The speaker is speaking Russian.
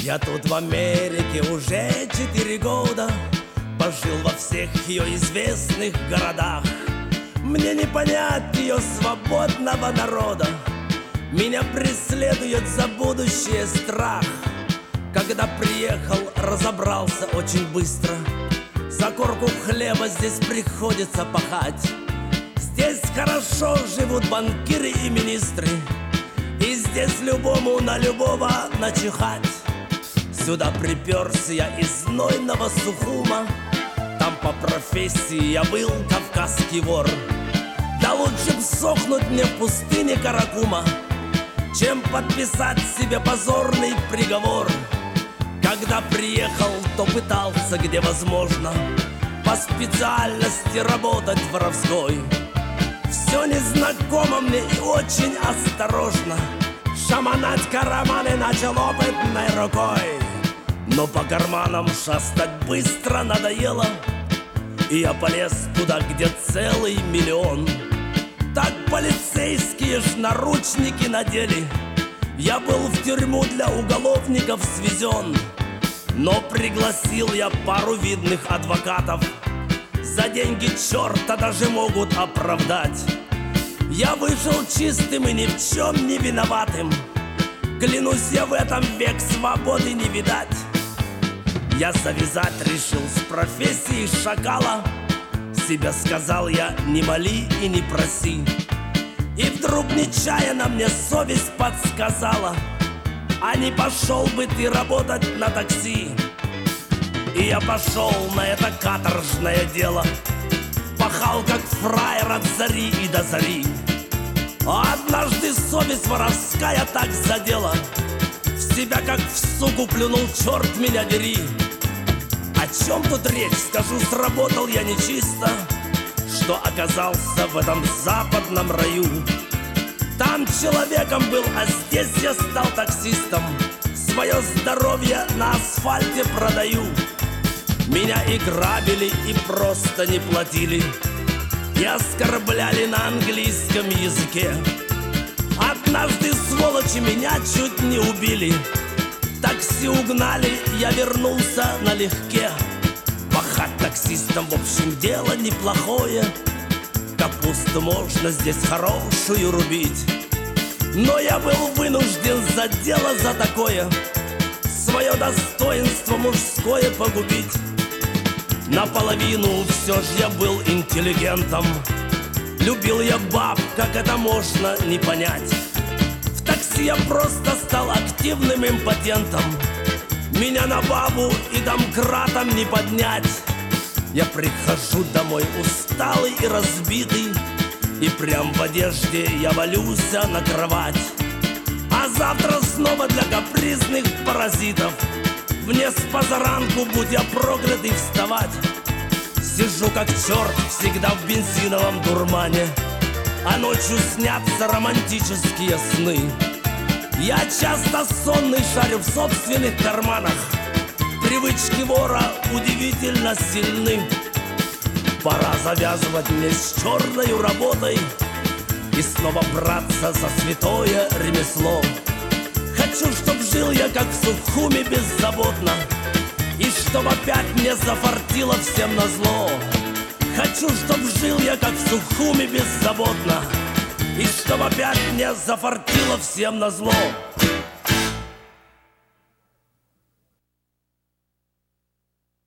Я тут в Америке уже 4 года, пожил во всех ее известных городах. Мне не понять ее свободного народа, меня преследует за будущее страх. Когда приехал, разобрался очень быстро, за корку хлеба здесь приходится пахать. Здесь хорошо живут банкиры и министры, и здесь любому на любого начихать. Сюда приперся я из знойного Сухума, там по профессии я был кавказский вор. Да лучше б сохнуть мне в пустыне Каракума, чем подписать себе позорный приговор. Когда приехал, то пытался, где возможно, по специальности работать воровской. Все незнакомо мне и очень осторожно, шаманать карманы начал опытной рукой. Но по карманам шастать быстро надоело, и я полез туда, где целый миллион. Так полицейские ж наручники надели, я был в тюрьму для уголовников свезен. Но пригласил я пару видных адвокатов, за деньги черта даже могут оправдать. Я вышел чистым и ни в чем не виноватым, клянусь, я в этом век свободы не видать. Я завязать решил с профессией шакала, себе сказал я: не моли и не проси. И вдруг нечаянно мне совесть подсказала: а не пошел бы ты работать на такси? И я пошел на это каторжное дело, пахал как фраер от зари и до зари. А однажды совесть воровская так задела, в себя как в суку плюнул, черт меня дери. О чем тут речь? Скажу, сработал я нечисто, что оказался в этом западном раю. Там человеком был, а здесь я стал таксистом, свое здоровье на асфальте продаю. Меня и грабили, и просто не платили, и оскорбляли на английском языке. Однажды сволочи меня чуть не убили, такси угнали, я вернулся налегке. Пахать таксистом, в общем, дело неплохое, капусту можно здесь хорошую рубить. Но я был вынужден за дело за такое свое достоинство мужское погубить. Наполовину все ж я был интеллигентом, любил я баб, как это можно не понять. В такси я просто стал активным импотентом, меня на бабу и домкратом не поднять. Я прихожу домой усталый и разбитый, и прям в одежде я валюсь на кровать. А завтра снова для капризных паразитов мне с позаранку, будь я проклятый, вставать. Сижу как черт всегда в бензиновом дурмане, а ночью снятся романтические сны. Я часто сонный шарю в собственных карманах, привычки вора удивительно сильны. Пора завязывать мне с черной работой и снова браться за святое ремесло. Хочу, чтоб жил я как в Сухуме беззаботно, и чтоб опять мне зафартило всем назло. Хочу, чтоб жил я как в Сухуме беззаботно, и чтоб опять мне зафартило всем назло.